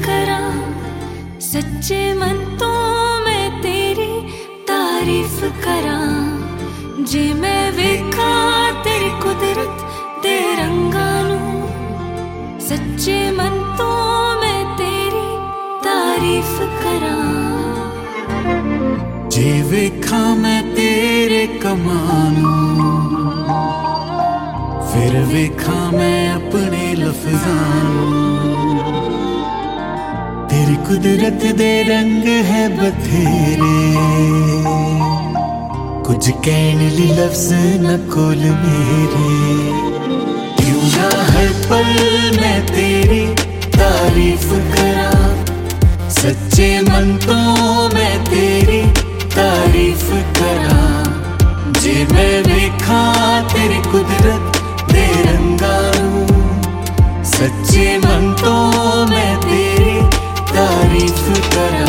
करा, सच्चे मन तो मैं तेरी तारीफ करा। जे मैं वेखा तेरी कुदरत दे रंगां नूं, सच्चे मन तो मैं तेरी तारीफ करा। जे वेखा मैं तेरे कमां नूं, फिर वेखा मैं अपने लफ्ज़ां नूं। तेरी कुदरत दे रंग है बथेरे, कुछ कहने ली लफ्ज़ न कोल मेरे। क्यों ना हर पल मैं तेरी तारीफ करा, सच्चे मन तो मैं तेरी तारीफ करा। जे मैं वेखा तेरी कुदरत दे रंगां नूं, सच्चे मन तो मैं तेरी तारीफ करा।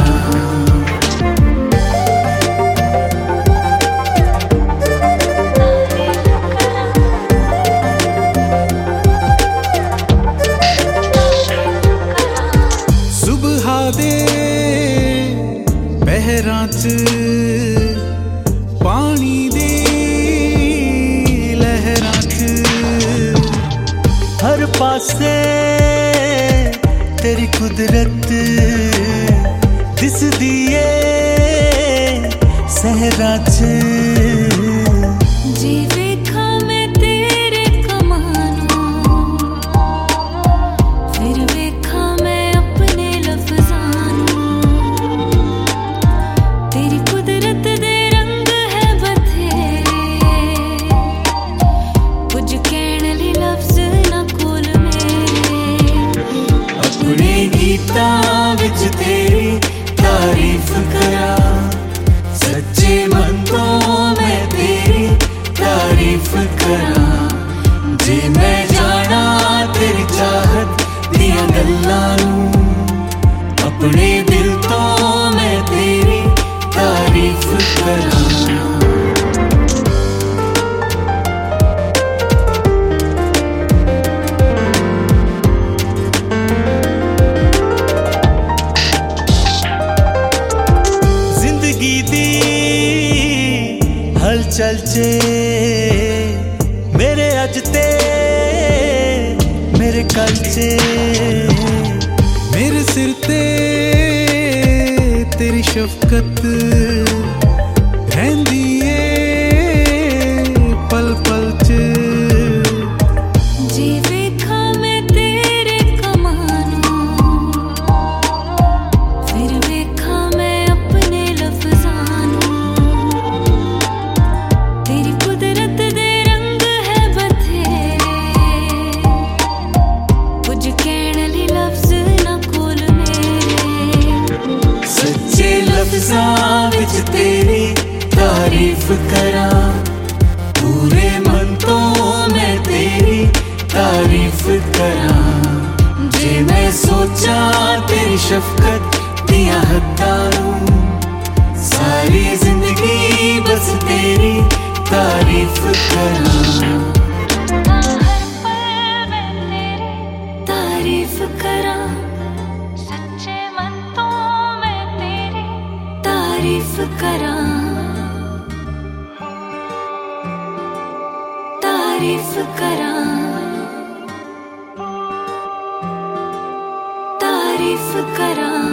पहरां च पानी दे लहरां च, हर पासे तेरी कुदरत दिसदी ऐ सहरां च। जे वेखा मैं तेरे कमां नूं, फिर वेखा मैं अपने लफ्ज़ां नूं। तेरी कुदरत दे रंग है बथेरे, कुछ कहने ली लफ्ज़ ना कोल मेरे। अपने गीतां विच तेरी तारीफ करा, सच्चे मन तो मैं तेरी तारीफ करा। जे मैं जाना तेरी चाहत दियां गल्लां नूं, अपने दिल तो मैं तेरी तारीफ करा। हलचल चे मेरे अज ते मेरे कल चे, मेरे सिर ते तेरी शफकत रहंदी ऐ पल पल च। जे वेखा मैं तेरे कमां नूं, फिर वेखा मैं अपने लफ्ज़ां नूं। तेरी कुदरत दे रंग है बथेरे, कुछ कहने ली लफ्ज़ ना कोल मेरे। सच्चे लफ्ज़ां विच तेरी तारीफ करा, पूरे मन तो मैं तेरी तारीफ करा। जे मैं सोचा तेरी शफकत दियां हद्दां नूं, सारी जिंदगी बस तेरी तारीफ करा। तारीफ करा, सच्चे मन तो मैं तेरी तारीफ करा। तारीफ करा, तारीफ करा।